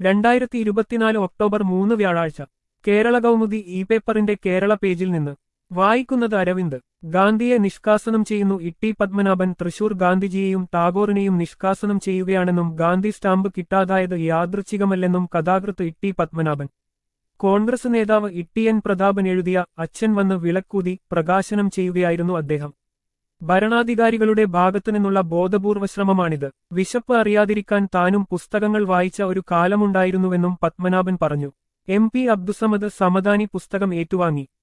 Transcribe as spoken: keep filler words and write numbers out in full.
രണ്ടായിരത്തി ഇരുപത്തിനാല് ഒക്ടോബർ മൂന്ന് വ്യാഴാഴ്ച കേരള കൗമുദി ഇ പേപ്പറിന്റെ കേരള പേജിൽ നിന്ന് വായിക്കുന്നത് അരവിന്ദ്. ഗാന്ധിയെ നിഷ്കാസനം ചെയ്യുന്നു ഇ ടി പത്മനാഭൻ. തൃശൂർ ഗാന്ധിജിയെയും ടാഗോറിനെയും നിഷ്കാസനം ചെയ്യുകയാണെന്നും ഗാന്ധി സ്റ്റാമ്പ് കിട്ടാതായത് യാദൃച്ഛികമല്ലെന്നും കഥാകൃത്ത് ഇ ടി പത്മനാഭൻ. കോൺഗ്രസ് നേതാവ് ഇ ടി എൻ പ്രതാപൻ എഴുതിയ അച്ഛൻ വന്ന് വിളക്കൂതി പ്രകാശനം ചെയ്യുകയായിരുന്നു അദ്ദേഹം. ഭരണാധികാരികളുടെ ഭാഗത്തുനിന്നുള്ള ബോധപൂർവ ശ്രമമാണിത്. വിശപ്പ് അറിയാതിരിക്കാൻ താനും പുസ്തകങ്ങൾ വായിച്ച ഒരു കാലമുണ്ടായിരുന്നുവെന്നും പത്മനാഭൻ പറഞ്ഞു. എം പി അബ്ദുസമദ് സമദാനി പുസ്തകം ഏറ്റുവാങ്ങി.